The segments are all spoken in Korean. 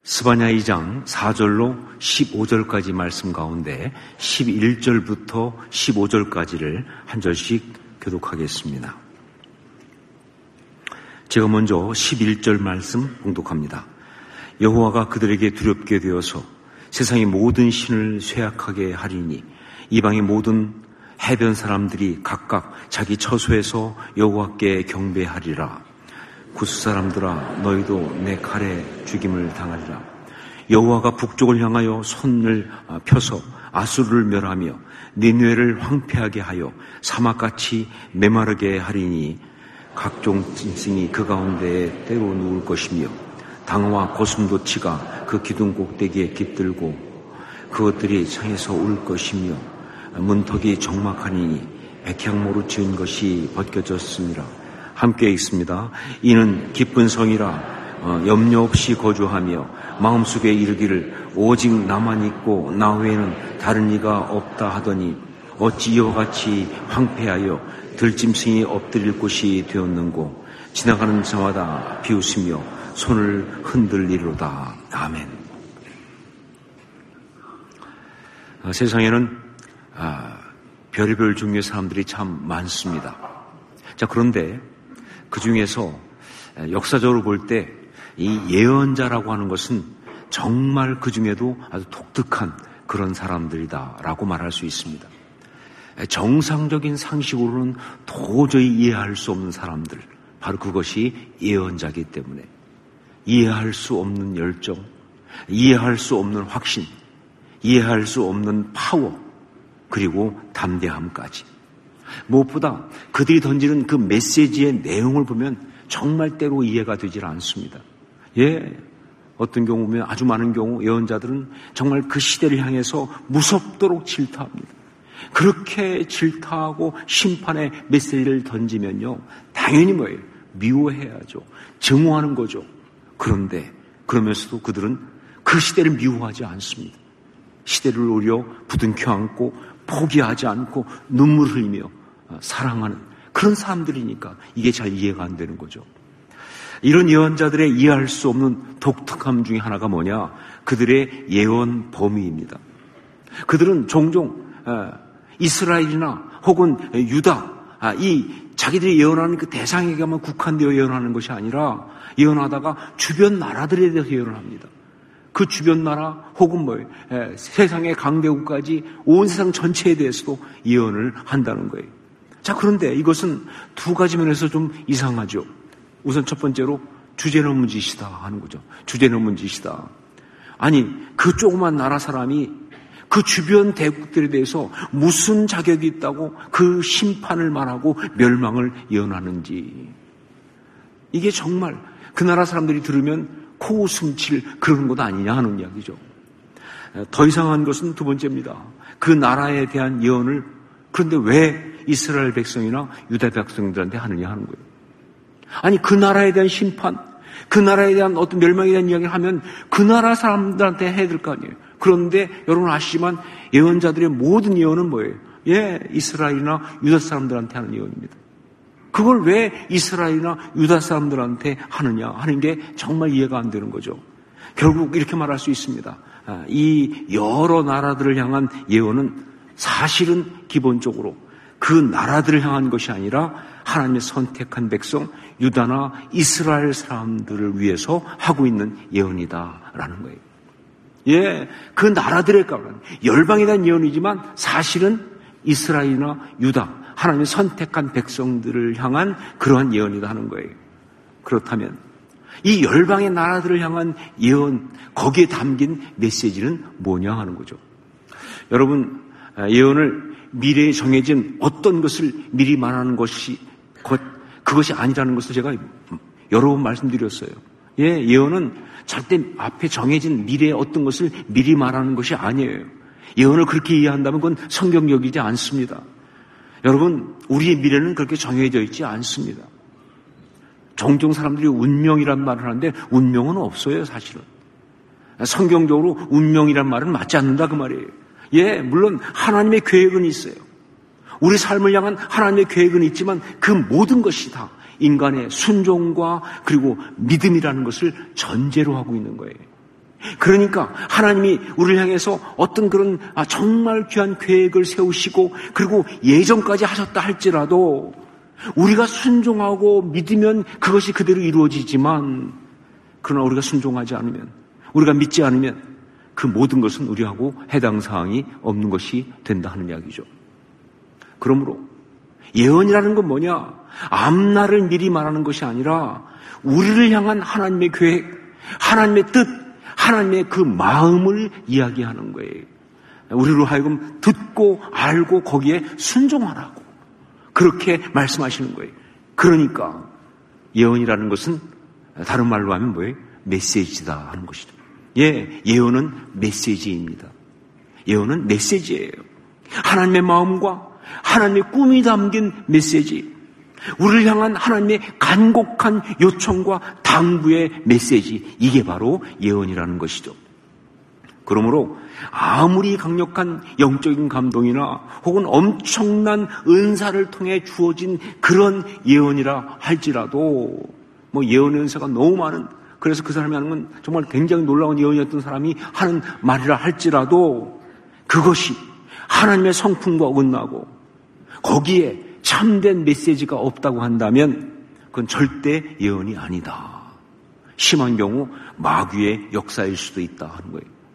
스바냐 2장 4절로 15절까지 말씀 가운데 11절부터 15절까지를 한 절씩 교독하겠습니다. 제가 먼저 11절 말씀 봉독합니다. 여호와가 그들에게 두렵게 되어서 세상의 모든 신을 쇠약하게 하리니 이방의 모든 해변 사람들이 각각 자기 처소에서 여호와께 경배하리라. 구스 사람들아, 너희도 내 칼에 죽임을 당하리라. 여호와가 북쪽을 향하여 손을 펴서 아수르를 멸하며 니느웨를 황폐하게 하여 사막같이 메마르게 하리니 각종 짐승이 그 가운데에 때로 누울 것이며 당어와 고슴도치가 그 기둥 꼭대기에 깃들고 그것들이 창에서 울 것이며 문턱이 적막하니 백향모로 지은 것이 벗겨졌습니다. 함께 읽습니다. 이는 기쁜 성이라 염려 없이 거주하며 마음속에 이르기를 오직 나만 있고 나 외에는 다른 이가 없다 하더니 어찌 이와 같이 황폐하여 들짐승이 엎드릴 곳이 되었는고 지나가는 자마다 비웃으며 손을 흔들리로다. 아멘. 세상에는 별의별 종류의 사람들이 참 많습니다. 자, 그런데 그 중에서 역사적으로 볼 때 이 예언자라고 하는 것은 정말 그 중에도 아주 독특한 그런 사람들이다라고 말할 수 있습니다. 정상적인 상식으로는 도저히 이해할 수 없는 사람들, 바로 그것이 예언자이기 때문에 이해할 수 없는 열정, 이해할 수 없는 확신, 이해할 수 없는 파워, 그리고 담대함까지. 무엇보다 그들이 던지는 그 메시지의 내용을 보면 정말 때로 이해가 되질 않습니다. 어떤 경우 보면 아주 많은 경우 예언자들은 정말 그 시대를 향해서 무섭도록 질타합니다. 그렇게 질타하고 심판의 메시지를 던지면요, 당연히 뭐예요? 미워해야죠. 증오하는 거죠. 그런데 그러면서도 그들은 그 시대를 미워하지 않습니다. 시대를 오히려 부둥켜 안고 포기하지 않고 눈물 흘리며 사랑하는 그런 사람들이니까 이게 잘 이해가 안 되는 거죠. 이런 예언자들의 이해할 수 없는 독특함 중에 하나가 뭐냐? 그들의 예언 범위입니다. 그들은 종종 이스라엘이나 혹은 유다, 이 자기들이 예언하는 그 대상에게만 국한되어 예언하는 것이 아니라 예언하다가 주변 나라들에 대해서 예언을 합니다. 그 주변 나라 혹은 세상의 강대국까지 온 세상 전체에 대해서도 예언을 한다는 거예요. 자, 그런데 이것은 두 가지 면에서 좀 이상하죠. 우선 첫 번째로 주제넘은 짓이다 하는 거죠. 주제넘은 짓이다. 아니, 그 조그만 나라 사람이 그 주변 대국들에 대해서 무슨 자격이 있다고 그 심판을 말하고 멸망을 예언하는지. 이게 정말 그 나라 사람들이 들으면 코웃음칠 그런 것 아니냐 하는 이야기죠. 더 이상한 것은 두 번째입니다. 그 나라에 대한 예언을 그런데 왜 이스라엘 백성이나 유다 백성들한테 하느냐 하는 거예요. 아니, 그 나라에 대한 심판, 그 나라에 대한 어떤 멸망에 대한 이야기를 하면 그 나라 사람들한테 해야 될 거 아니에요. 그런데 여러분 아시지만 예언자들의 모든 예언은 뭐예요? 이스라엘이나 유다 사람들한테 하는 예언입니다. 그걸 왜 이스라엘이나 유다 사람들한테 하느냐 하는 게 정말 이해가 안 되는 거죠. 결국 이렇게 말할 수 있습니다. 이 여러 나라들을 향한 예언은 사실은 기본적으로 그 나라들을 향한 것이 아니라 하나님의 선택한 백성 유다나 이스라엘 사람들을 위해서 하고 있는 예언이다라는 거예요. 그 나라들에 관한 열방에 대한 예언이지만 사실은 이스라엘이나 유다 하나님의 선택한 백성들을 향한 그러한 예언이다 하는 거예요. 그렇다면 이 열방의 나라들을 향한 예언, 거기에 담긴 메시지는 뭐냐 하는 거죠. 여러분, 예언을 미래에 정해진 어떤 것을 미리 말하는 것이 그것이 아니라는 것을 제가 여러 번 말씀드렸어요. 예언은 절대 앞에 정해진 미래의 어떤 것을 미리 말하는 것이 아니에요. 예언을 그렇게 이해한다면 그건 성경적이지 않습니다. 여러분, 우리의 미래는 그렇게 정해져 있지 않습니다. 종종 사람들이 운명이란 말을 하는데 운명은 없어요, 사실은. 성경적으로 운명이란 말은 맞지 않는다 그 말이에요. 물론 하나님의 계획은 있어요. 우리 삶을 향한 하나님의 계획은 있지만 그 모든 것이 다 인간의 순종과 그리고 믿음이라는 것을 전제로 하고 있는 거예요. 그러니까 하나님이 우리를 향해서 어떤 그런 정말 귀한 계획을 세우시고 그리고 예정까지 하셨다 할지라도 우리가 순종하고 믿으면 그것이 그대로 이루어지지만 그러나 우리가 순종하지 않으면, 우리가 믿지 않으면 그 모든 것은 우리하고 해당 사항이 없는 것이 된다 하는 이야기죠. 그러므로 예언이라는 건 뭐냐? 앞날을 미리 말하는 것이 아니라 우리를 향한 하나님의 계획, 하나님의 뜻, 하나님의 그 마음을 이야기하는 거예요. 우리로 하여금 듣고 알고 거기에 순종하라고 그렇게 말씀하시는 거예요. 그러니까 예언이라는 것은 다른 말로 하면 뭐예요? 메시지다 하는 것이죠. 예, 예언은 메시지입니다. 예언은 메시지예요. 하나님의 마음과 하나님의 꿈이 담긴 메시지, 우리를 향한 하나님의 간곡한 요청과 당부의 메시지, 이게 바로 예언이라는 것이죠. 그러므로 아무리 강력한 영적인 감동이나 혹은 엄청난 은사를 통해 주어진 그런 예언이라 할지라도 뭐 예언의 은사가 너무 많은, 그래서 그 사람이 하는 건 정말 굉장히 놀라운 예언이었던 사람이 하는 말이라 할지라도 그것이 하나님의 성품과 어긋나고 거기에 참된 메시지가 없다고 한다면 그건 절대 예언이 아니다. 심한 경우 마귀의 역사일 수도 있다 하는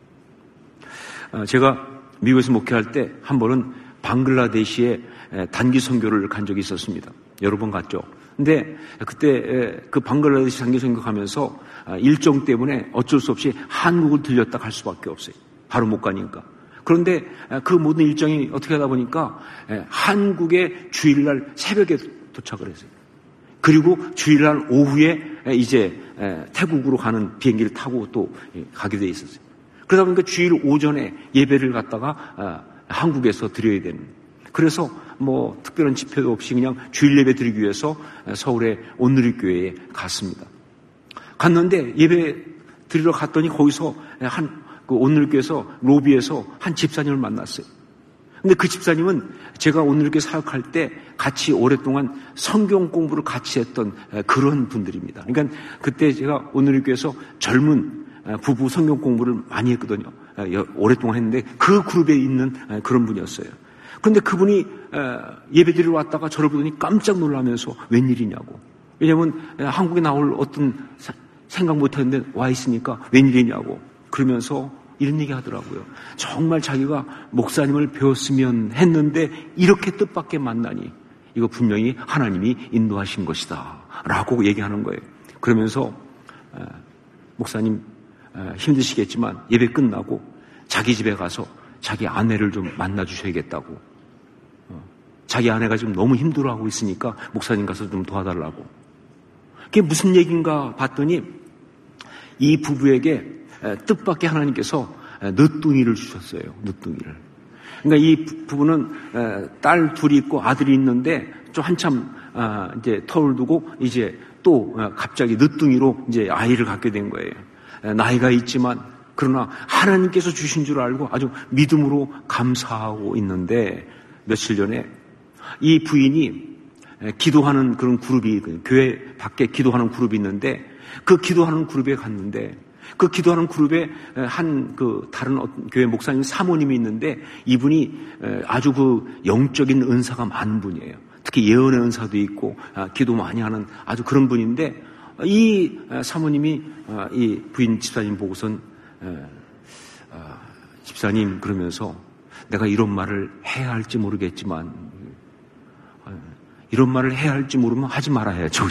거예요. 제가 미국에서 목회할 때 한 번은 방글라데시에 단기 선교를 간 적이 있었습니다. 여러 번 갔죠. 근데 그때 그 방글라데시 단기 선교 가면서 일정 때문에 어쩔 수 없이 한국을 들렸다 갈 수밖에 없어요. 바로 못 가니까. 그런데 그 모든 일정이 어떻게 하다 보니까 한국의 주일날 새벽에 도착을 했어요. 그리고 주일날 오후에 이제 태국으로 가는 비행기를 타고 또 가게 돼 있었어요. 그러다 보니까 주일 오전에 예배를 갖다가 한국에서 드려야 되는. 그래서 뭐 특별한 집회도 없이 그냥 주일 예배 드리기 위해서 서울의 온누리교회에 갔습니다. 갔는데 예배 드리러 갔더니 거기서 그 온누리교회에서 로비에서 한 집사님을 만났어요. 근데 그 집사님은 제가 온누리교회 사역할 때 같이 오랫동안 성경 공부를 같이 했던 그런 분들입니다. 그러니까 그때 제가 온누리교회에서 젊은 부부 성경 공부를 많이 했거든요. 오랫동안 했는데 그 그룹에 있는 그런 분이었어요. 그런데 그분이 예배드리러 왔다가 저를 보더니 깜짝 놀라면서 웬일이냐고. 왜냐하면 한국에 나올 어떤 생각 못했는데 와 있으니까 웬일이냐고. 그러면서 이런 얘기 하더라고요. 정말 자기가 목사님을 배웠으면 했는데 이렇게 뜻밖의 만나니 이거 분명히 하나님이 인도하신 것이다 라고 얘기하는 거예요. 그러면서 목사님 힘드시겠지만 예배 끝나고 자기 집에 가서 자기 아내를 좀 만나주셔야겠다고, 자기 아내가 지금 너무 힘들어하고 있으니까 목사님 가서 좀 도와달라고. 그게 무슨 얘기인가 봤더니 이 부부에게 뜻밖의 하나님께서 늦둥이를 주셨어요. 늦둥이를. 그러니까 이 부부는 딸 둘이 있고 아들이 있는데 좀 한참 이제 터울 두고 이제 또 갑자기 늦둥이로 이제 아이를 갖게 된 거예요. 나이가 있지만 그러나 하나님께서 주신 줄 알고 아주 믿음으로 감사하고 있는데 며칠 전에 이 부인이 기도하는 그런 그룹이, 교회 밖에 기도하는 그룹이 있는데 그 기도하는 그룹에 갔는데 그 기도하는 그룹에 한 그 다른 교회 목사님 사모님이 있는데 이분이 아주 그 영적인 은사가 많은 분이에요. 특히 예언의 은사도 있고 기도 많이 하는 아주 그런 분인데 이 사모님이 이 부인 집사님 보고선 집사님 그러면서 내가 이런 말을 해야 할지 모르겠지만 이런 말을 해야 할지 모르면 하지 말아야죠.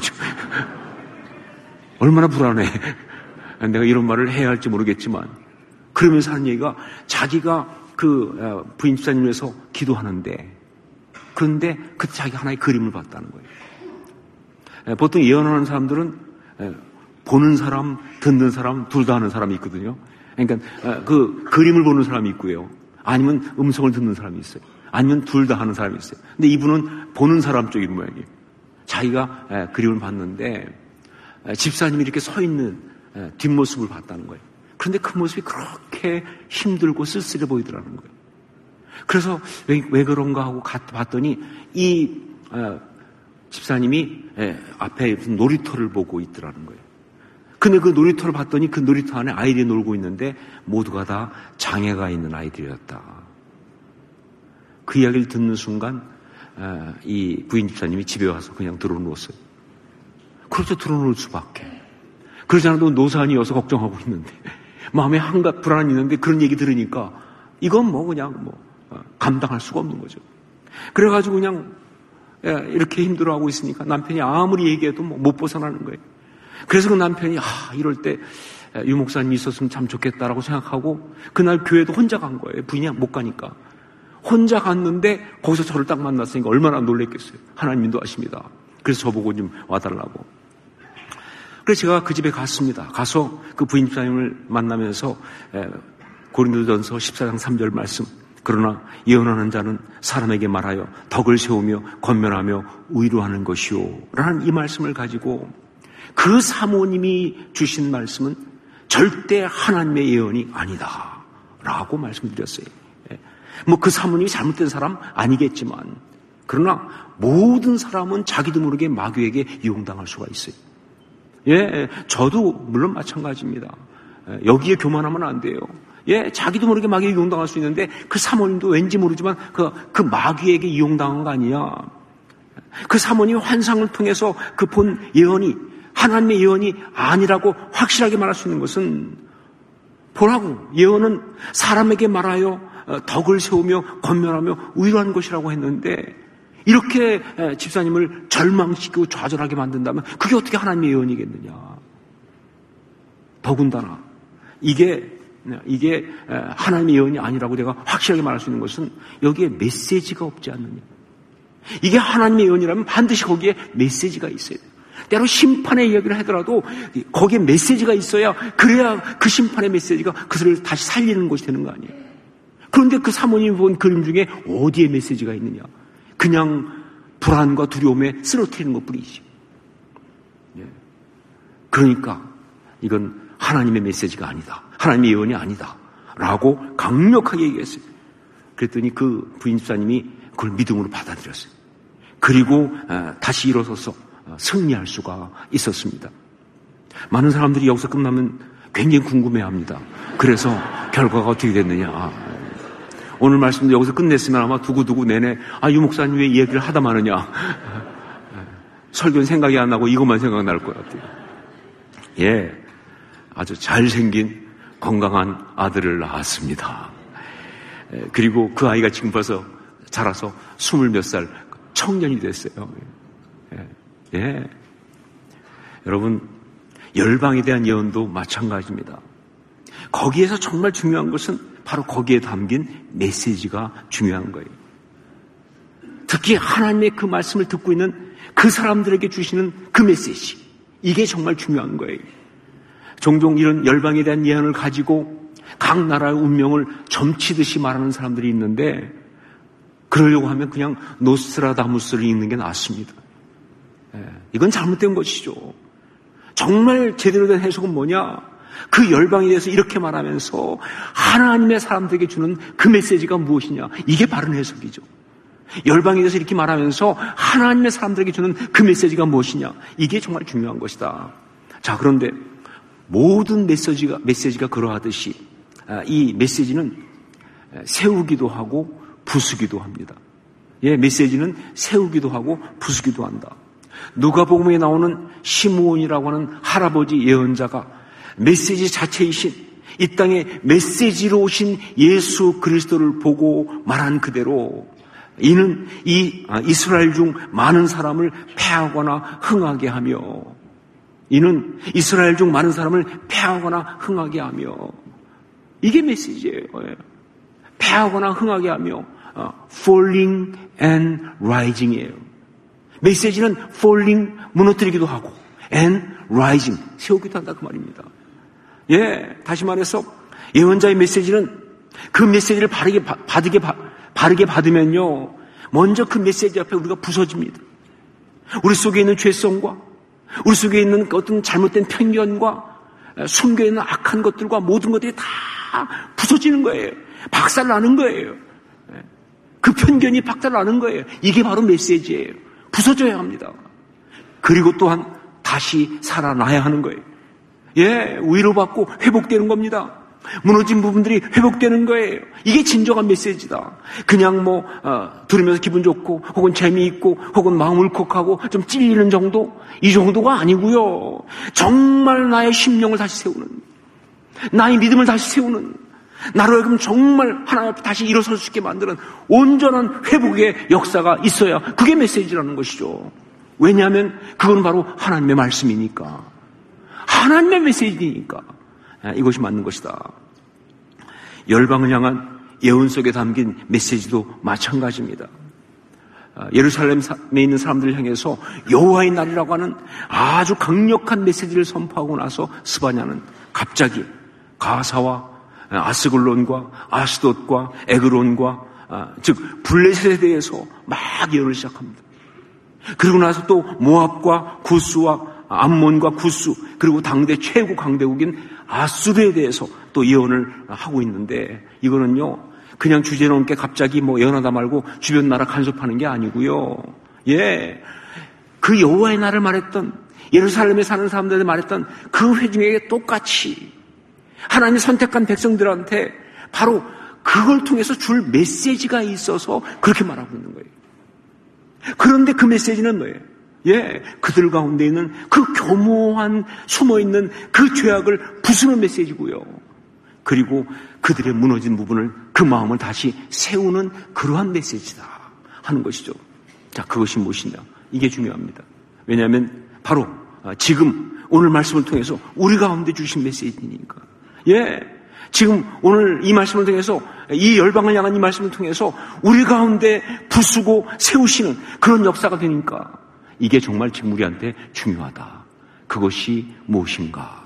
얼마나 불안해. 내가 이런 말을 해야 할지 모르겠지만 그러면서 하는 얘기가 자기가 그 부인 집사님 위해서 기도하는데 그런데 그때 자기가 하나의 그림을 봤다는 거예요. 보통 예언하는 사람들은 보는 사람, 듣는 사람, 둘 다 하는 사람이 있거든요. 그러니까 그 그림을 보는 사람이 있고요. 아니면 음성을 듣는 사람이 있어요. 아니면 둘 다 하는 사람이 있어요. 근데 이분은 보는 사람 쪽인 모양이에요. 자기가 그림을 봤는데 집사님이 이렇게 서 있는 뒷모습을 봤다는 거예요. 그런데 그 모습이 그렇게 힘들고 쓸쓸해 보이더라는 거예요. 그래서 왜 그런가 하고 봤더니 이 집사님이 앞에 무슨 놀이터를 보고 있더라는 거예요. 근데 그 놀이터를 봤더니 그 놀이터 안에 아이들이 놀고 있는데 모두가 다 장애가 있는 아이들이었다. 그 이야기를 듣는 순간 이 부인 집사님이 집에 와서 그냥 들어누웠어요. 그렇죠. 들어놓을 수밖에. 그러지 않아도 노산이어서 걱정하고 있는데 마음에 한가 불안이 있는데 그런 얘기 들으니까 이건 그냥 감당할 수가 없는 거죠. 그래가지고 그냥 이렇게 힘들어하고 있으니까 남편이 아무리 얘기해도 못 벗어나는 거예요. 그래서 그 남편이 이럴 때 유 목사님이 있었으면 참 좋겠다라고 생각하고 그날 교회도 혼자 간 거예요. 부인이 못 가니까. 혼자 갔는데 거기서 저를 딱 만났으니까 얼마나 놀랬겠어요. 하나님 인도하십니다. 그래서 저보고 좀 와달라고. 그래서 제가 그 집에 갔습니다. 가서 그 부인 집사님을 만나면서 고린도전서 14장 3절 말씀, 그러나 예언하는 자는 사람에게 말하여 덕을 세우며 권면하며 위로하는 것이요 라는 이 말씀을 가지고 그 사모님이 주신 말씀은 절대 하나님의 예언이 아니다 라고 말씀드렸어요. 그 사모님이 잘못된 사람 아니겠지만 그러나 모든 사람은 자기도 모르게 마귀에게 이용당할 수가 있어요. 저도 물론 마찬가지입니다. 여기에 교만하면 안 돼요. 자기도 모르게 마귀에게 이용당할 수 있는데 그 사모님도 왠지 모르지만 그 마귀에게 이용당한 거 아니냐. 그 사모님이 환상을 통해서 그 본 예언이 하나님의 예언이 아니라고 확실하게 말할 수 있는 것은 보라고 예언은 사람에게 말하여 덕을 세우며 권면하며 위로하는 것이라고 했는데 이렇게 집사님을 절망시키고 좌절하게 만든다면 그게 어떻게 하나님의 예언이겠느냐. 더군다나 이게 하나님의 예언이 아니라고 내가 확실하게 말할 수 있는 것은 여기에 메시지가 없지 않느냐. 이게 하나님의 예언이라면 반드시 거기에 메시지가 있어야 돼요. 때로 심판의 이야기를 하더라도 거기에 메시지가 있어야 그래야 그 심판의 메시지가 그들을 다시 살리는 것이 되는 거 아니에요. 그런데 그 사모님이 본 그림 중에 어디에 메시지가 있느냐. 그냥 불안과 두려움에 쓰러뜨리는 것뿐이지. 그러니까 이건 하나님의 메시지가 아니다. 하나님의 예언이 아니다. 라고 강력하게 얘기했어요. 그랬더니 그 부인 집사님이 그걸 믿음으로 받아들였어요. 그리고 다시 일어서서 승리할 수가 있었습니다. 많은 사람들이 여기서 끝나면 굉장히 궁금해합니다. 그래서 결과가 어떻게 됐느냐. 오늘 말씀도 여기서 끝냈으면 아마 두고두고 내내 유 목사님 왜 이 얘기를 하다 마느냐. 설교는 생각이 안 나고 이것만 생각날 것 같아요. 아주 잘생긴 건강한 아들을 낳았습니다. 그리고 그 아이가 지금 벌써 자라서 20몇 살 청년이 됐어요. 여러분, 열방에 대한 예언도 마찬가지입니다. 거기에서 정말 중요한 것은 바로 거기에 담긴 메시지가 중요한 거예요. 특히 하나님의 그 말씀을 듣고 있는 그 사람들에게 주시는 그 메시지, 이게 정말 중요한 거예요. 종종 이런 열방에 대한 예언을 가지고 각 나라의 운명을 점치듯이 말하는 사람들이 있는데 그러려고 하면 그냥 노스트라다무스를 읽는 게 낫습니다. 이건 잘못된 것이죠. 정말 제대로 된 해석은 뭐냐? 그 열방에 대해서 이렇게 말하면서 하나님의 사람들에게 주는 그 메시지가 무엇이냐? 이게 바른 해석이죠. 열방에 대해서 이렇게 말하면서 하나님의 사람들에게 주는 그 메시지가 무엇이냐? 이게 정말 중요한 것이다. 자, 그런데 모든 메시지가 그러하듯이 이 메시지는 세우기도 하고 부수기도 합니다. 메시지는 세우기도 하고 부수기도 한다. 누가복음에 나오는 시므온이라고 하는 할아버지 예언자가 메시지 자체이신 이 땅에 메시지로 오신 예수 그리스도를 보고 말한 그대로 이는 이스라엘 중 많은 사람을 패하거나 흥하게 하며 이는 이스라엘 중 많은 사람을 패하거나 흥하게 하며 이게 메시지예요. 패하거나 흥하게 하며 falling and rising이에요. 메시지는 falling, 무너뜨리기도 하고 and rising, 세우기도 한다 그 말입니다. 다시 말해서 예언자의 메시지는 그 메시지를 바르게 받으면요, 먼저 그 메시지 앞에 우리가 부서집니다. 우리 속에 있는 죄성과 우리 속에 있는 어떤 잘못된 편견과 숨겨있는 악한 것들과 모든 것들이 다 부서지는 거예요. 박살나는 거예요. 그 편견이 박살나는 거예요. 이게 바로 메시지예요. 부서져야 합니다. 그리고 또한 다시 살아나야 하는 거예요. 위로받고 회복되는 겁니다. 무너진 부분들이 회복되는 거예요. 이게 진정한 메시지다. 그냥 들으면서 기분 좋고 혹은 재미있고 혹은 마음 울컥하고 좀 찔리는 정도? 이 정도가 아니고요. 정말 나의 심령을 다시 세우는, 나의 믿음을 다시 세우는, 나로 하여금 정말 하나님 앞에 다시 일어설 수 있게 만드는 온전한 회복의 역사가 있어야 그게 메시지라는 것이죠. 왜냐하면 그건 바로 하나님의 말씀이니까, 하나님의 메시지니까 이것이 맞는 것이다. 열방을 향한 예언 속에 담긴 메시지도 마찬가지입니다. 예루살렘에 있는 사람들을 향해서 여호와의 날이라고 하는 아주 강력한 메시지를 선포하고 나서 스바냐는 갑자기 가사와 아스글론과 아스돗과 에그론과 즉 블레셋에 대해서 막 예언을 시작합니다. 그리고 나서 또 모압과 구스와 암몬과 구스, 그리고 당대 최고 강대국인 아수르에 대해서 또 예언을 하고 있는데, 이거는요 그냥 주제넘게 갑자기 예언하다 말고 주변 나라 간섭하는 게 아니고요. 그 여호와의 날을 말했던, 예루살렘에 사는 사람들한테 말했던 그 회중에게 똑같이 하나님이 선택한 백성들한테 바로 그걸 통해서 줄 메시지가 있어서 그렇게 말하고 있는 거예요. 그런데 그 메시지는 뭐예요? 그들 가운데 있는 그 교모한 숨어있는 그 죄악을 부수는 메시지고요. 그리고 그들의 무너진 부분을, 그 마음을 다시 세우는 그러한 메시지다 하는 것이죠. 자, 그것이 무엇이냐? 이게 중요합니다. 왜냐하면 바로 지금 오늘 말씀을 통해서 우리 가운데 주신 메시지니까. 지금 오늘 이 말씀을 통해서, 이 열방을 향한 이 말씀을 통해서 우리 가운데 부수고 세우시는 그런 역사가 되니까 이게 정말 지금 우리한테 중요하다. 그것이 무엇인가?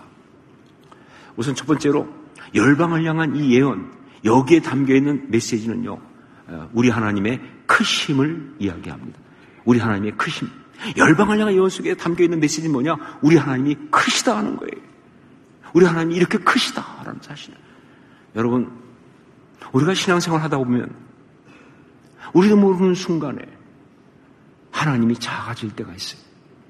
우선 첫 번째로 열방을 향한 이 예언, 여기에 담겨있는 메시지는요, 우리 하나님의 크심을 이야기합니다. 우리 하나님의 크심. 열방을 향한 예언 속에 담겨있는 메시지는 뭐냐? 우리 하나님이 크시다 하는 거예요. 우리 하나님이 이렇게 크시다라는 사실이에요. 여러분, 우리가 신앙생활 하다 보면 우리도 모르는 순간에 하나님이 작아질 때가 있어요.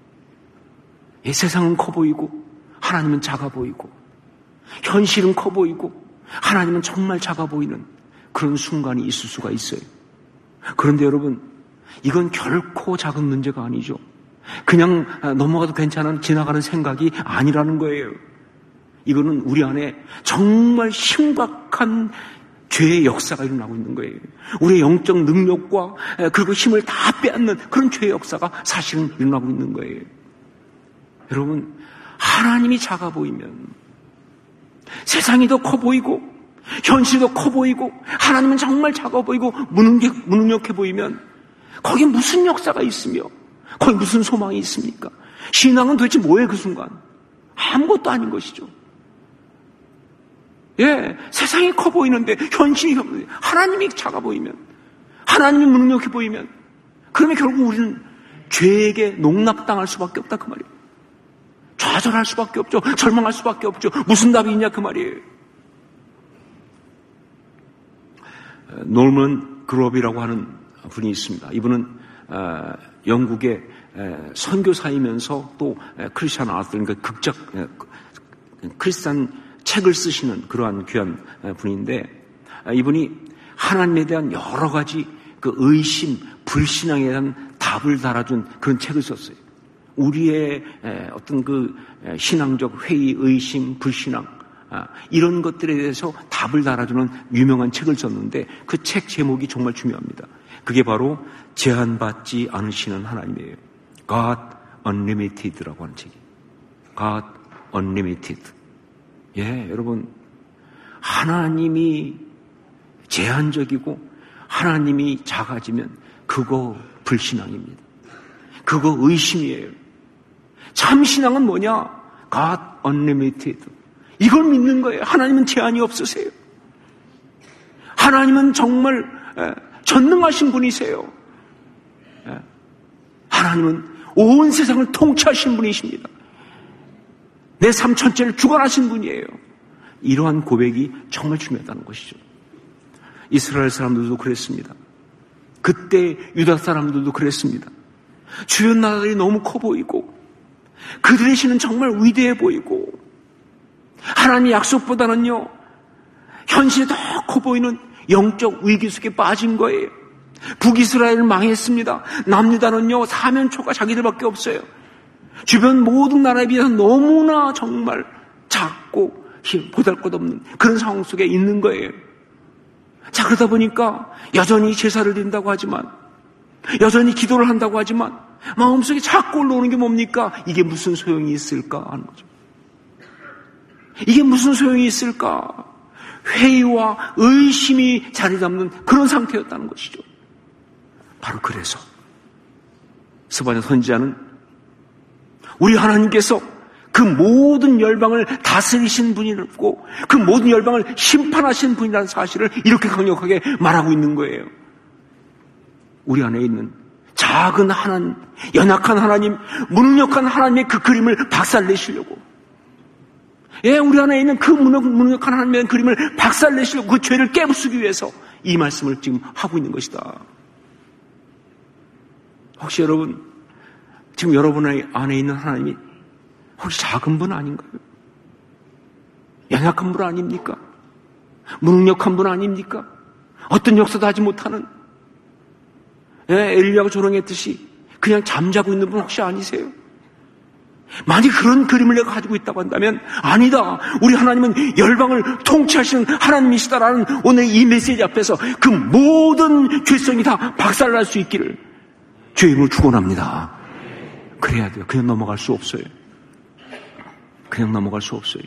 이 세상은 커 보이고 하나님은 작아 보이고, 현실은 커 보이고 하나님은 정말 작아 보이는 그런 순간이 있을 수가 있어요. 그런데 여러분, 이건 결코 작은 문제가 아니죠. 그냥 넘어가도 괜찮은 지나가는 생각이 아니라는 거예요. 이거는 우리 안에 정말 심각한 죄의 역사가 일어나고 있는 거예요. 우리의 영적 능력과 그리고 힘을 다 빼앗는 그런 죄의 역사가 사실은 일어나고 있는 거예요. 여러분, 하나님이 작아 보이면, 세상이 더 커 보이고 현실이 더 커 보이고 하나님은 정말 작아 보이고 무능력해 보이면 거기에 무슨 역사가 있으며 거기 무슨 소망이 있습니까? 신앙은 도대체 뭐예요? 그 순간 아무것도 아닌 것이죠. 세상이 커 보이는데 현실이 커 보이는데 하나님이 작아 보이면, 하나님이 무능력해 보이면, 그러면 결국 우리는 죄에게 농락당할 수밖에 없다 그 말이에요. 좌절할 수밖에 없죠. 절망할 수밖에 없죠. 무슨 답이 있냐 그 말이에요. 노먼 그롭이라고 하는 분이 있습니다. 이분은 영국의 선교사이면서 또 크리스찬 아트, 그러니까 극작 크리스찬 책을 쓰시는 그러한 귀한 분인데, 이분이 하나님에 대한 여러 가지 그 의심, 불신앙에 대한 답을 달아준 그런 책을 썼어요. 우리의 어떤 그 신앙적 회의, 의심, 불신앙, 이런 것들에 대해서 답을 달아주는 유명한 책을 썼는데, 그 책 제목이 정말 중요합니다. 그게 바로 제한받지 않으시는 하나님이에요. God Unlimited라고 하는 책이에요. God Unlimited. 여러분, 하나님이 제한적이고 하나님이 작아지면 그거 불신앙입니다. 그거 의심이에요. 참 신앙은 뭐냐? God Unlimited. 이걸 믿는 거예요. 하나님은 제한이 없으세요. 하나님은 정말 전능하신 분이세요. 하나님은 온 세상을 통치하신 분이십니다. 내 삶 전체를 주관하신 분이에요. 이러한 고백이 정말 중요하다는 것이죠. 이스라엘 사람들도 그랬습니다. 그때 유다 사람들도 그랬습니다. 주변 나라들이 너무 커 보이고 그들의 신은 정말 위대해 보이고 하나님의 약속보다는요, 현실이 더 커 보이는 영적 위기 속에 빠진 거예요. 북이스라엘은 망했습니다. 남유다는요, 사면초가 자기들밖에 없어요. 주변 모든 나라에 비해서 너무나 정말 작고 보잘것없는 그런 상황 속에 있는 거예요. 자, 그러다 보니까 여전히 제사를 드린다고 하지만, 여전히 기도를 한다고 하지만 마음속에 자꾸 올라오는 게 뭡니까? 이게 무슨 소용이 있을까 하는 거죠. 이게 무슨 소용이 있을까? 회의와 의심이 자리 잡는 그런 상태였다는 것이죠. 바로 그래서 스바냐 선지자는 우리 하나님께서 그 모든 열방을 다스리신 분이고 그 모든 열방을 심판하신 분이라는 사실을 이렇게 강력하게 말하고 있는 거예요. 우리 안에 있는 작은 하나님, 연약한 하나님, 무능력한 하나님의 그 그림을 박살내시려고, 우리 안에 있는 그 무능력한 하나님의 그림을 박살내시려고 그 죄를 깨부수기 위해서 이 말씀을 지금 하고 있는 것이다. 혹시 여러분, 지금 여러분 안에 있는 하나님이 혹시 작은 분 아닌가요? 연약한 분 아닙니까? 무능력한 분 아닙니까? 어떤 역사도 하지 못하는, 엘리야가 조롱했듯이 그냥 잠자고 있는 분 혹시 아니세요? 만약 그런 그림을 내가 가지고 있다고 한다면, 아니다, 우리 하나님은 열방을 통치하시는 하나님이시다라는 오늘 이 메시지 앞에서 그 모든 죄성이 다 박살날 수 있기를 주의 이름으로 축원합니다. 그래야 돼요. 그냥 넘어갈 수 없어요. 그냥 넘어갈 수 없어요.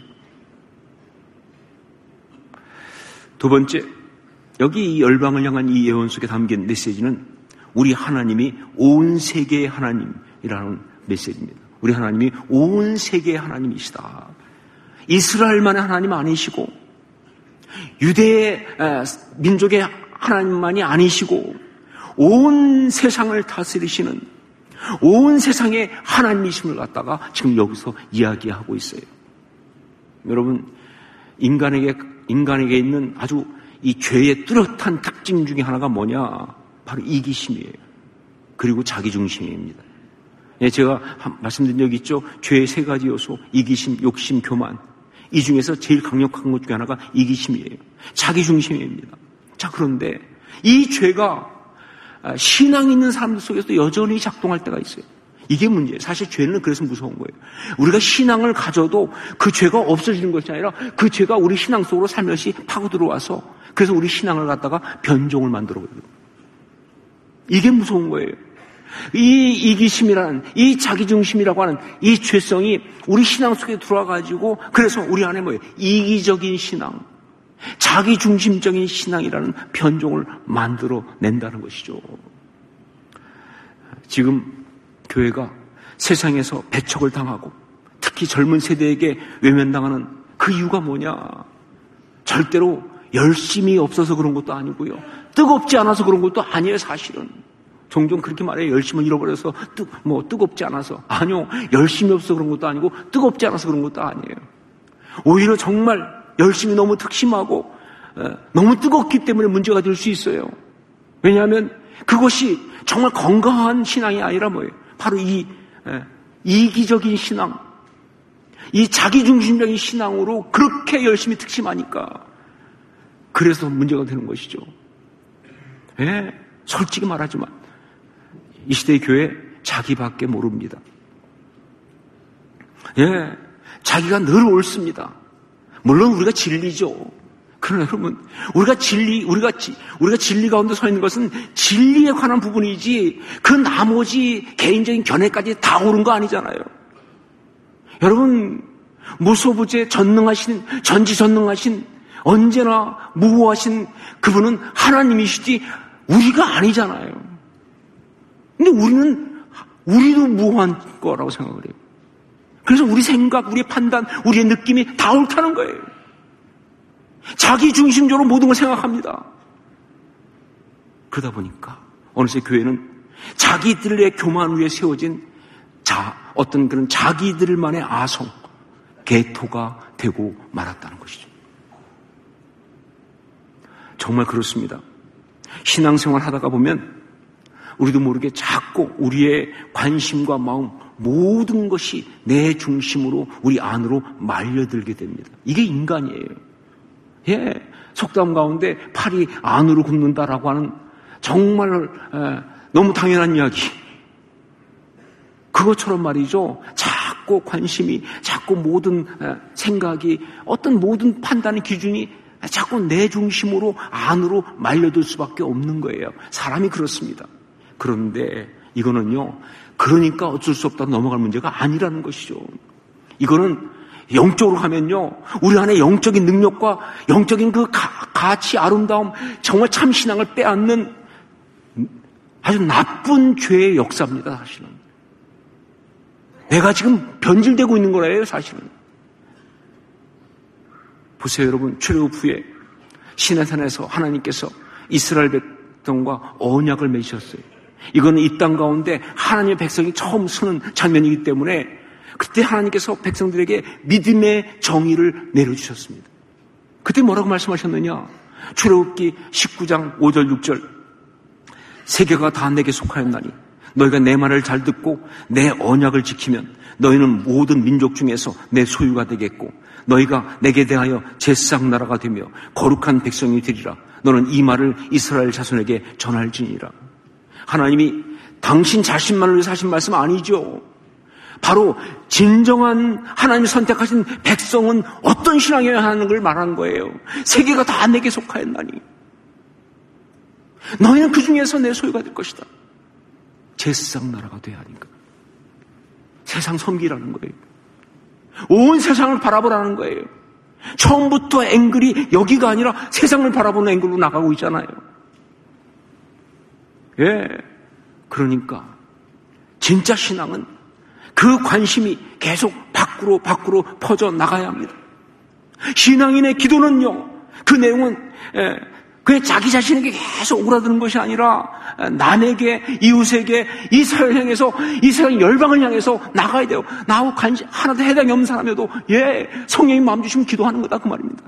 두 번째, 여기 이 열방을 향한 이 예언 속에 담긴 메시지는 우리 하나님이 온 세계의 하나님이라는 메시지입니다. 우리 하나님이 온 세계의 하나님이시다. 이스라엘만의 하나님 아니시고, 유대의 민족의 하나님만이 아니시고, 온 세상을 다스리시는 온 세상의 하나님이심을 갖다가 지금 여기서 이야기하고 있어요. 여러분, 인간에게 있는 아주 이 죄의 뚜렷한 특징 중에 하나가 뭐냐? 바로 이기심이에요. 그리고 자기중심입니다. 제가 말씀드린 적이 있죠. 죄의 세 가지 요소, 이기심, 욕심, 교만. 이 중에서 제일 강력한 것 중에 하나가 이기심이에요. 자기중심입니다. 자, 그런데 이 죄가 신앙이 있는 사람들 속에서 여전히 작동할 때가 있어요. 이게 문제예요. 사실 죄는 그래서 무서운 거예요. 우리가 신앙을 가져도 그 죄가 없어지는 것이 아니라 그 죄가 우리 신앙 속으로 살며시 파고 들어와서 그래서 우리 신앙을 갖다가 변종을 만들어버려요. 이게 무서운 거예요. 이 이기심이라는, 이 자기중심이라고 하는 이 죄성이 우리 신앙 속에 들어와가지고 그래서 우리 안에 뭐예요? 이기적인 신앙, 자기중심적인 신앙이라는 변종을 만들어낸다는 것이죠. 지금 교회가 세상에서 배척을 당하고 특히 젊은 세대에게 외면당하는 그 이유가 뭐냐? 절대로 열심이 없어서 그런 것도 아니고요. 뜨겁지 않아서 그런 것도 아니에요, 사실은. 종종 그렇게 말해요. 열심을 잃어버려서 뜨겁지 않아서. 아니요. 열심이 없어서 그런 것도 아니고 뜨겁지 않아서 그런 것도 아니에요. 오히려 정말 열심이 너무 특심하고 너무 뜨겁기 때문에 문제가 될 수 있어요. 왜냐하면 그것이 정말 건강한 신앙이 아니라 뭐예요? 바로 이 이기적인 신앙, 이 자기중심적인 신앙으로 그렇게 열심히 특심하니까 그래서 문제가 되는 것이죠. 솔직히 말하지만 이 시대의 교회 자기밖에 모릅니다. 자기가 늘 옳습니다. 물론 우리가 진리죠. 그러나 여러분, 우리가 진리 가운데 서 있는 것은 진리에 관한 부분이지 그 나머지 개인적인 견해까지 다 옳은 거 아니잖아요. 여러분, 무소부재 전지전능하신 언제나 무호하신 그분은 하나님이시지 우리가 아니잖아요. 근데 우리도 무호한 거라고 생각을 해요. 그래서 우리 생각, 우리의 판단, 우리의 느낌이 다 옳다는 거예요. 자기 중심적으로 모든 걸 생각합니다. 그러다 보니까 어느새 교회는 자기들의 교만 위에 세워진 어떤 그런 자기들만의 아성, 개토가 되고 말았다는 것이죠. 정말 그렇습니다. 신앙생활 하다가 보면 우리도 모르게 자꾸 우리의 관심과 마음 모든 것이 내 중심으로 우리 안으로 말려들게 됩니다. 이게 인간이에요. 예, 속담 가운데 팔이 안으로 굽는다라고 하는 정말 너무 당연한 이야기. 그것처럼 말이죠. 자꾸 관심이, 자꾸 모든 생각이, 어떤 모든 판단의 기준이 자꾸 내 중심으로 안으로 말려들 수밖에 없는 거예요. 사람이 그렇습니다. 그런데 이거는요, 그러니까 어쩔 수 없다 넘어갈 문제가 아니라는 것이죠. 이거는 영적으로 가면요, 우리 안에 영적인 능력과 영적인 그 가치, 아름다움, 정말 참 신앙을 빼앗는 아주 나쁜 죄의 역사입니다, 사실은. 내가 지금 변질되고 있는 거예요, 사실은. 보세요, 여러분. 출애굽 후에 시내산에서 하나님께서 이스라엘 백성과 언약을 맺으셨어요. 이거는 이 땅 가운데 하나님의 백성이 처음 서는 장면이기 때문에 그때 하나님께서 백성들에게 믿음의 정의를 내려주셨습니다. 그때 뭐라고 말씀하셨느냐? 출애굽기 19장 5절 6절 세계가 다 내게 속하였나니 너희가 내 말을 잘 듣고 내 언약을 지키면 너희는 모든 민족 중에서 내 소유가 되겠고 너희가 내게 대하여 제사장 나라가 되며 거룩한 백성이 되리라. 너는 이 말을 이스라엘 자손에게 전할지니라. 하나님이 당신 자신만을 위해서 하신 말씀 아니죠. 바로 진정한 하나님이 선택하신 백성은 어떤 신앙이어야 하는 걸 말하는 거예요. 세계가 다 내게 속하였나니 너희는 그 중에서 내 소유가 될 것이다. 제사장 나라가 돼야 하니까. 세상 섬기라는 거예요. 온 세상을 바라보라는 거예요. 처음부터 앵글이 여기가 아니라 세상을 바라보는 앵글로 나가고 있잖아요. 예, 그러니까 진짜 신앙은 그 관심이 계속 밖으로 퍼져 나가야 합니다. 신앙인의 기도는요, 그 내용은 그의 자기 자신에게 계속 오그라드는 것이 아니라 남에게, 이웃에게, 이 사회를 향해서, 이 세상 열방을 향해서 나가야 돼요. 나하고 관심 하나도 해당이 없는 사람이어도 성령님 마음 주시면 기도하는 거다 그 말입니다.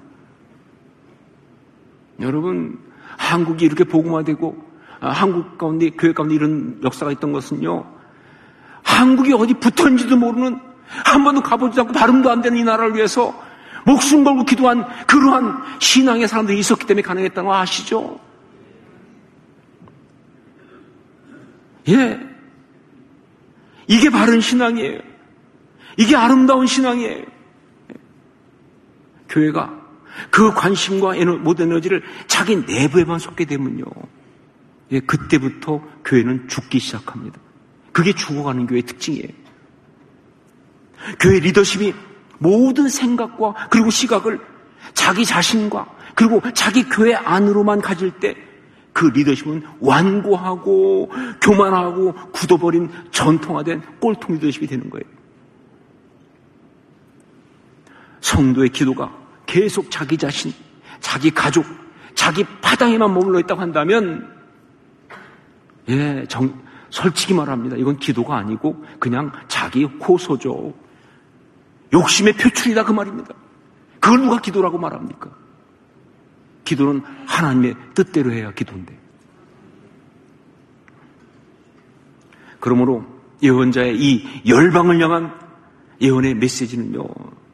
여러분, 한국이 이렇게 복음화되고 한국 가운데, 교회 가운데 이런 역사가 있던 것은요, 한국이 어디 붙었는지도 모르는, 한 번도 가보지도 않고 발음도 안 되는 이 나라를 위해서 목숨 걸고 기도한 그러한 신앙의 사람들이 있었기 때문에 가능했다는 거 아시죠? 예. 이게 바른 신앙이에요. 이게 아름다운 신앙이에요. 교회가 그 관심과 모든 에너지를 자기 내부에만 쏟게 되면요, 예, 그때부터 교회는 죽기 시작합니다. 그게 죽어가는 교회의 특징이에요. 교회 리더십이 모든 생각과 그리고 시각을 자기 자신과 그리고 자기 교회 안으로만 가질 때 그 리더십은 완고하고 교만하고 굳어버린 전통화된 꼴통 리더십이 되는 거예요. 성도의 기도가 계속 자기 자신, 자기 가족, 자기 파당에만 머물러 있다고 한다면 솔직히 말합니다. 이건 기도가 아니고 그냥 자기 호소죠. 욕심의 표출이다 그 말입니다. 그걸 누가 기도라고 말합니까? 기도는 하나님의 뜻대로 해야 기도인데. 그러므로 예언자의 이 열방을 향한 예언의 메시지는요,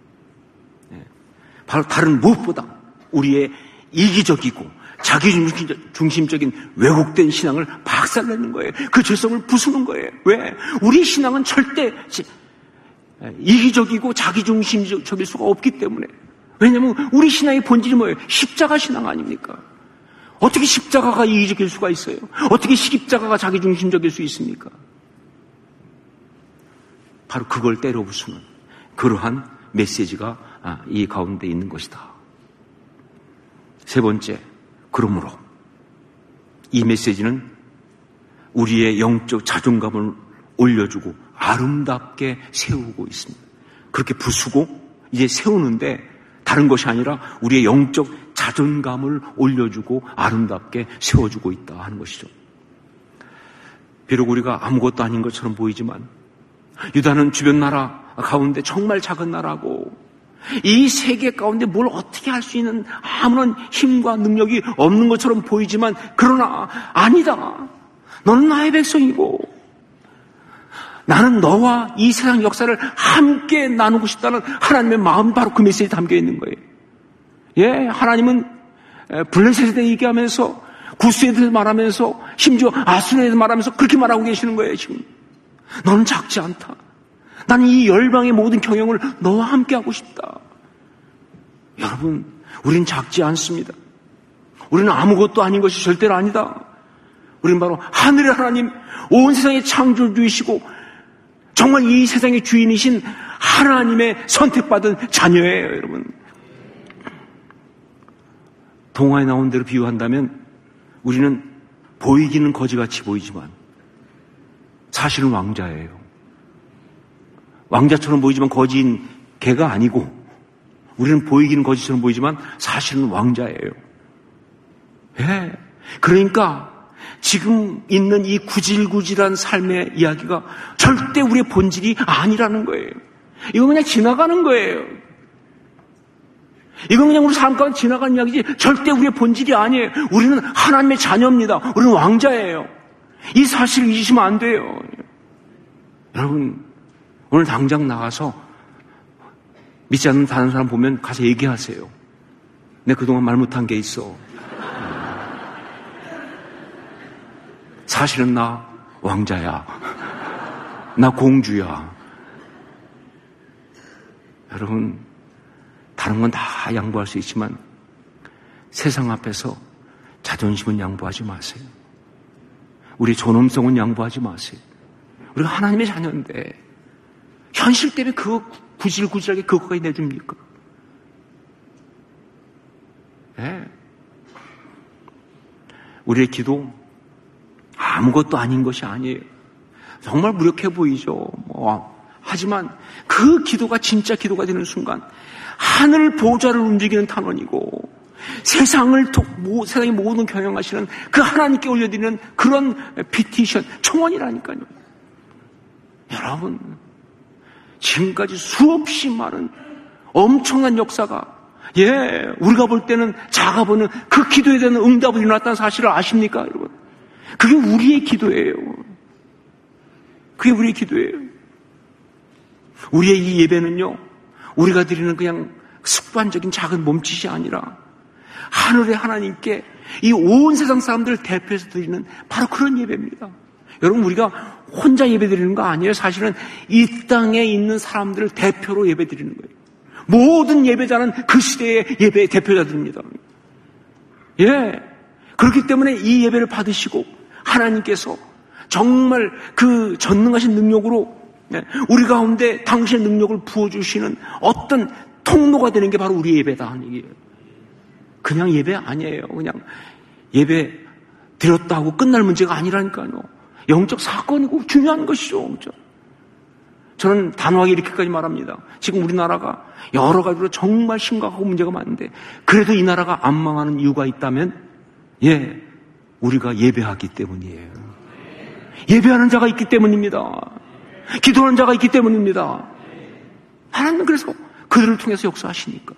바로 다른 무엇보다 우리의 이기적이고 자기 중심적인 왜곡된 신앙을 박살내는 거예요. 그 죄성을 부수는 거예요. 왜? 우리 신앙은 절대 이기적이고 자기 중심적일 수가 없기 때문에. 왜냐하면 우리 신앙의 본질이 뭐예요? 십자가 신앙 아닙니까? 어떻게 십자가가 이기적일 수가 있어요? 어떻게 십자가가 자기 중심적일 수 있습니까? 바로 그걸 때려 부수는 그러한 메시지가 이 가운데 있는 것이다. 세 번째, 그러므로 이 메시지는 우리의 영적 자존감을 올려주고 아름답게 세우고 있습니다. 그렇게 부수고 이제 세우는데 다른 것이 아니라 우리의 영적 자존감을 올려주고 아름답게 세워주고 있다 하는 것이죠. 비록 우리가 아무것도 아닌 것처럼 보이지만 유다는 주변 나라 가운데 정말 작은 나라고 이 세계 가운데 뭘 어떻게 할 수 있는 아무런 힘과 능력이 없는 것처럼 보이지만 그러나 아니다. 너는 나의 백성이고 나는 너와 이 세상 역사를 함께 나누고 싶다는 하나님의 마음이 바로 그 메시지에 담겨 있는 거예요. 예, 하나님은 블레셋에 대해 얘기하면서 구스에 대해서 말하면서 심지어 아수르에 대해서 말하면서 그렇게 말하고 계시는 거예요. 지금 너는 작지 않다. 나는 이 열방의 모든 경영을 너와 함께 하고 싶다. 여러분, 우린 작지 않습니다. 우리는 아무것도 아닌 것이 절대로 아니다. 우리는 바로 하늘의 하나님, 온 세상의 창조주이시고 정말 이 세상의 주인이신 하나님의 선택받은 자녀예요, 여러분. 동화에 나온 대로 비유한다면 우리는 보이기는 거지같이 보이지만 사실은 왕자예요. 왕자처럼 보이지만 거지인 개가 아니고 우리는 보이기는 거지처럼 보이지만 사실은 왕자예요. 예. 그러니까 지금 있는 이 구질구질한 삶의 이야기가 절대 우리의 본질이 아니라는 거예요. 이건 그냥 지나가는 거예요. 이건 그냥 우리 삶 가운데 지나가는 이야기지 절대 우리의 본질이 아니에요. 우리는 하나님의 자녀입니다. 우리는 왕자예요. 이 사실을 잊으시면 안 돼요. 여러분, 오늘 당장 나가서 믿지 않는 다른 사람 보면 가서 얘기하세요. 내가 그동안 말 못한 게 있어. 사실은 나 왕자야. 나 공주야. 여러분, 다른 건 다 양보할 수 있지만 세상 앞에서 자존심은 양보하지 마세요. 우리 존엄성은 양보하지 마세요. 우리가 하나님의 자녀인데 현실 때문에 그거 구질구질하게 그것까지 내줍니까? 네. 우리의 기도 아무것도 아닌 것이 아니에요. 정말 무력해 보이죠. 하지만 그 기도가 진짜 기도가 되는 순간 하늘 보좌를 움직이는 탄원이고 세상의 모든 경영하시는 그 하나님께 올려드리는 그런 피티션, 청원이라니까요. 여러분, 지금까지 수없이 많은 엄청난 역사가 우리가 볼 때는 작아 보는 그 기도에 대한 응답을 일어났다는 사실을 아십니까, 여러분? 그게 우리의 기도예요. 그게 우리의 기도예요. 우리의 이 예배는요, 우리가 드리는 그냥 습관적인 작은 몸짓이 아니라 하늘의 하나님께 이 온 세상 사람들을 대표해서 드리는 바로 그런 예배입니다. 여러분, 우리가 혼자 예배 드리는 거 아니에요. 사실은 이 땅에 있는 사람들을 대표로 예배 드리는 거예요. 모든 예배자는 그 시대의 예배의 대표자들입니다. 그렇기 때문에 이 예배를 받으시고 하나님께서 정말 그 전능하신 능력으로 우리 가운데 당신의 능력을 부어주시는 어떤 통로가 되는 게 바로 우리 예배다 하는 얘기예요. 그냥 예배 아니에요. 그냥 예배 드렸다 하고 끝날 문제가 아니라니까요. 영적 사건이고 중요한 것이죠. 그렇죠? 저는 단호하게 이렇게까지 말합니다. 지금 우리나라가 여러 가지로 정말 심각하고 문제가 많은데 그래도 이 나라가 안 망하는 이유가 있다면 우리가 예배하기 때문이에요. 예배하는 자가 있기 때문입니다. 기도하는 자가 있기 때문입니다. 하나님은 그래서 그들을 통해서 역사하시니까.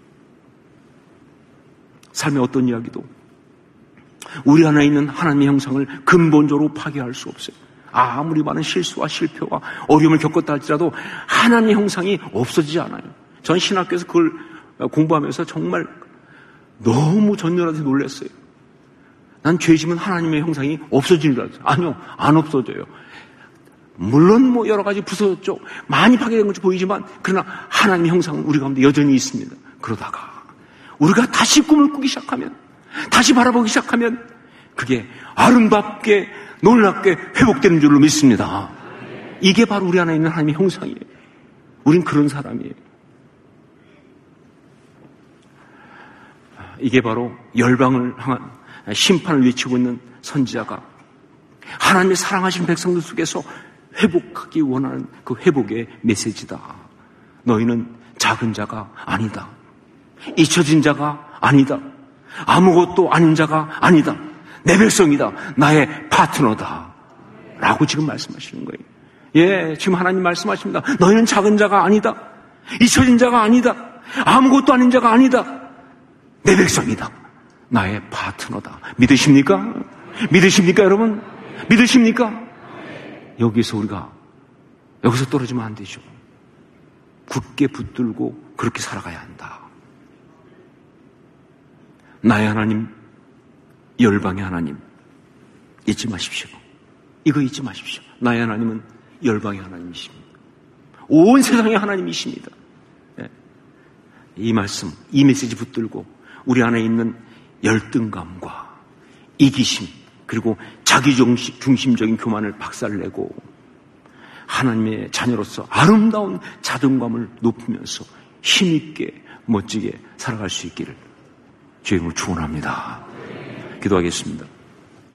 삶의 어떤 이야기도 우리 안에 있는 하나님의 형상을 근본적으로 파괴할 수 없어요. 아무리 많은 실수와 실패와 어려움을 겪었다 할지라도 하나님의 형상이 없어지지 않아요. 전 신학교에서 그걸 공부하면서 정말 너무 전율한테 놀랐어요. 난 죄지면 하나님의 형상이 없어지는 줄 알았어요. 아니요, 안 없어져요. 물론 여러 가지 부서졌죠. 많이 파괴된 것이 보이지만 그러나 하나님의 형상은 우리 가운데 여전히 있습니다. 그러다가 우리가 다시 꿈을 꾸기 시작하면, 다시 바라보기 시작하면 그게 아름답게 놀랍게 회복되는 줄로 믿습니다. 이게 바로 우리 안에 있는 하나님의 형상이에요. 우린 그런 사람이에요. 이게 바로 열방을 향한 심판을 외치고 있는 선지자가 하나님의 사랑하신 백성들 속에서 회복하기 원하는 그 회복의 메시지다. 너희는 작은 자가 아니다. 잊혀진 자가 아니다. 아무것도 아닌 자가 아니다. 내 백성이다. 나의 파트너다. 라고 지금 말씀하시는 거예요. 지금 하나님 말씀하십니다. 너희는 작은 자가 아니다. 잊혀진 자가 아니다. 아무것도 아닌 자가 아니다. 내 백성이다. 나의 파트너다. 믿으십니까? 믿으십니까, 여러분? 믿으십니까? 여기서 떨어지면 안 되죠. 굳게 붙들고 그렇게 살아가야 한다. 나의 하나님, 열방의 하나님 잊지 마십시오. 이거 잊지 마십시오. 나의 하나님은 열방의 하나님이십니다. 온 세상의 하나님이십니다. 이 말씀, 이 메시지 붙들고 우리 안에 있는 열등감과 이기심, 그리고 자기중심적인 교만을 박살내고 하나님의 자녀로서 아름다운 자존감을 높이면서 힘있게 멋지게 살아갈 수 있기를 주의 이름으로 축원합니다. 기도하겠습니다.